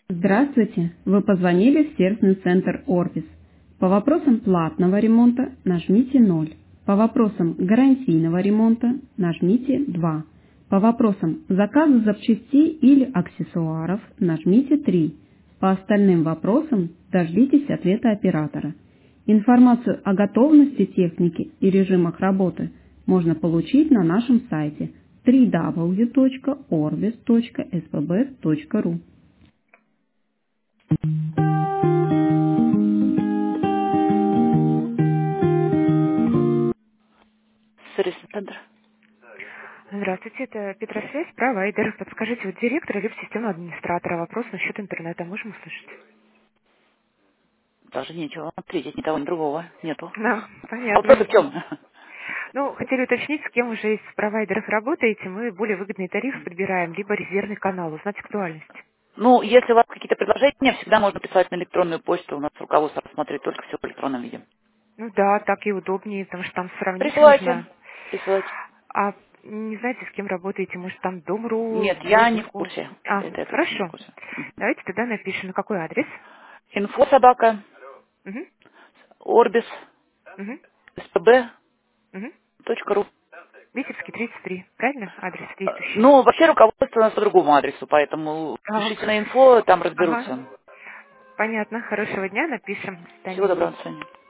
Здравствуйте! Вы позвонили в сервисный центр Орбис. По вопросам платного ремонта нажмите 0. По вопросам гарантийного ремонта нажмите 2. По вопросам заказа запчастей или аксессуаров нажмите 3. По остальным вопросам дождитесь ответа оператора. Информацию о готовности техники и режимах работы можно получить на нашем сайте www.orbis.spb.ru. Сервис-центр. Здравствуйте, это Петросвязь, провайдер. Подскажите, вот директор или системного администратора? Вопрос насчет интернета. Можем услышать? Даже нечего ответить, ни того, ни другого нету. Да, А вопрос в понятно. чем? Ну, хотели уточнить, с кем уже из провайдеров работаете. Мы более выгодный тариф подбираем, либо резервный канал. Узнать актуальность. Ну, если у вас какие-то предложения, всегда можно писать на электронную почту. У нас руководство рассмотрит только все в электронном виде. Ну да, так и удобнее, потому что там сравнить Присылайте. можно. Присылайте. А не знаете, с кем работаете? Может, там Дом.ру, Нет, я не в воздуху? курсе. А, Это я точно не в хорошо. курсе. Давайте тогда напишем, на какой адрес. Инфо собака, Угу, Орбис, угу, spb.ru. угу. Витебский, 33. Правильно? Адрес действующий. Ну, вообще руководство у нас по другому адресу, поэтому пишите Так. на инфо, там Ага. разберутся. Понятно. Хорошего дня. Напишем. До Всего свидания. доброго, до свидания.